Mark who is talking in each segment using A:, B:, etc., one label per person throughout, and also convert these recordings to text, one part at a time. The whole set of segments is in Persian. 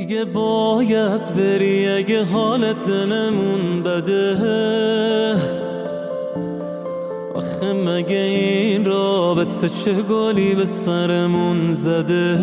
A: دیگه باید بری اگه حالت دلمون بده. آخه مگه این رابطه چه گلی به سرمون زده؟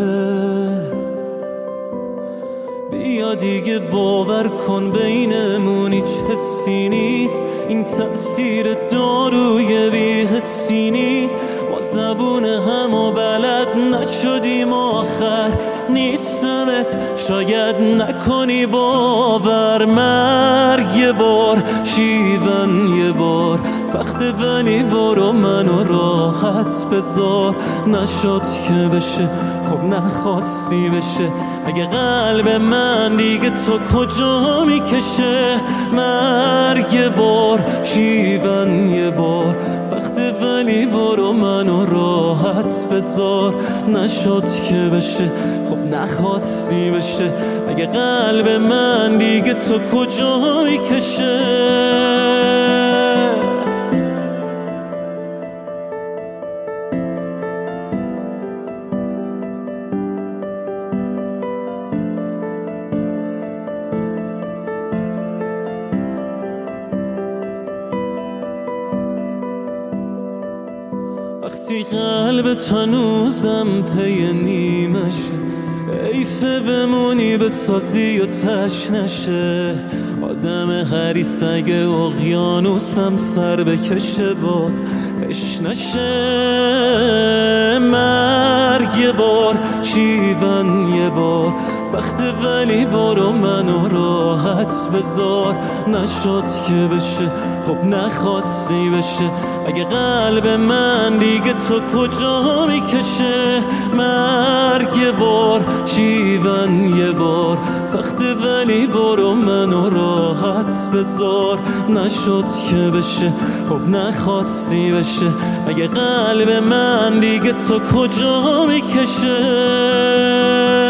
A: بیا دیگه باور کن بینمون هیچ حسی نیست، این تأثیر داروی بی‌حسی. ما زبون همو بلد نشدیم آخر نیستمت شاید نکنی باور. مرگ یه بار، شیون یه بار سخته ولی برو منو راحت بذار. نشد که بشه خب نخواستی بشه، مگه قلب من دیگه تو کجا میکشه؟ مرگ یه بار، شیون یه بار سخته ولی برو منو راحت بذار. نشد که بشه خب نخواستی بشه، مگه قلب من دیگه تو کجا میکشه؟ وقتی قلب هنوزم پی نیمشه، حیفه بمونی بسازی و تش نشه. آدم حریص اگه اقیانوسم سر بکشه باز تش نشه. مرگ یه بار، شیون یه بار سخته ولی برو منو راحت بذار. نشد که بشه خب نخواستی بشه، اگه قلب من دیگه تو کجا میکشه؟ مرگ یه بار، شیون یه بار سخته ولی برو منو راحت بذار. نشد که بشه خب نخواستی بشه، اگه قلب من دیگه تو کجا میکشه؟